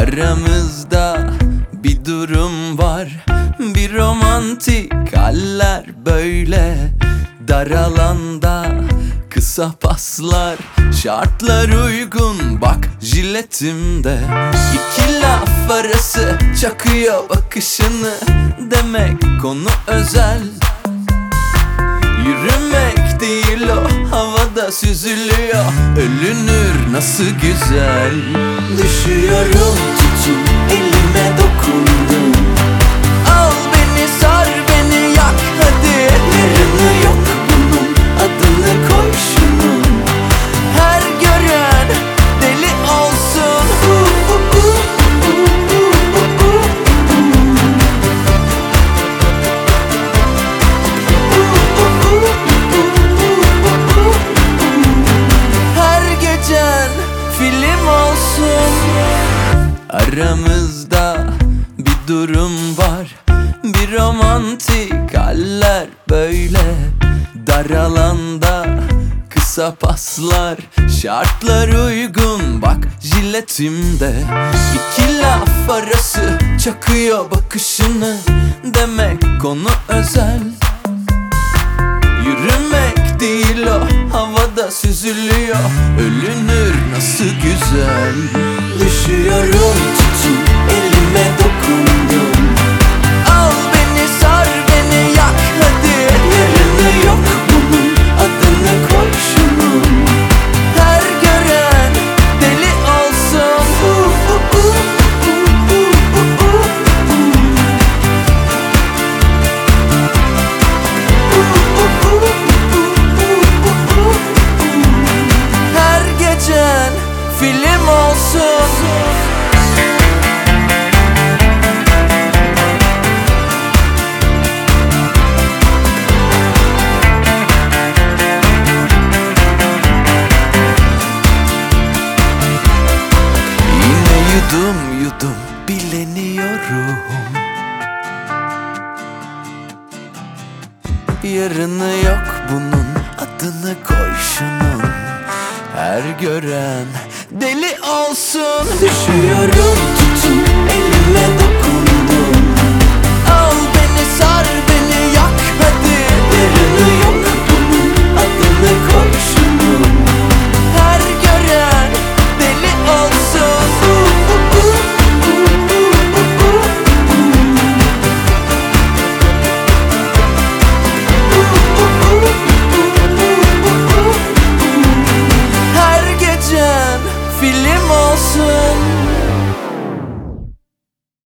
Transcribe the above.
Aramızda bir durum var, bir romantik haller böyle. Dar alanda kısa paslar, şartlar uygun bak jiletimde. İki laf arası çakıyor bakışını, demek konu özel. Yürümek değil o, havada süzülüyor, ölünür nasıl güzel. Düşüyorum, tutun elime dokundun. Al beni, sar beni, yak hadi. Yarını yok bunun, adını koy şunun. Her gören deli olsun. Her gecen film olsun. Aramızda bir durum var, bir romantik haller böyle. Dar alanda kısa paslar, şartlar uygun bak jiletimde. İki laf arası çakıyor bakışını, demek konu özel. Yürümek değil o, havada süzülüyor, ölünür nasıl güzel. Düşüyorum, tutun elime dokundun. Al beni, sar beni, yak hadi. Yarını yok bunun, adını koy şunun. Her gören deli olsun. Her gecen film olsun. Yine yudum yudum bileniyorum. Yarını yok bunun, adını koy şunun. Her gören deli olsun. Düşüyorum, tutun elime dokundun. Al beni, sar beni, yak hadi. Yarını yok bunun, adını koy şunun. Her gören deli olsun. Her gecen film olsun.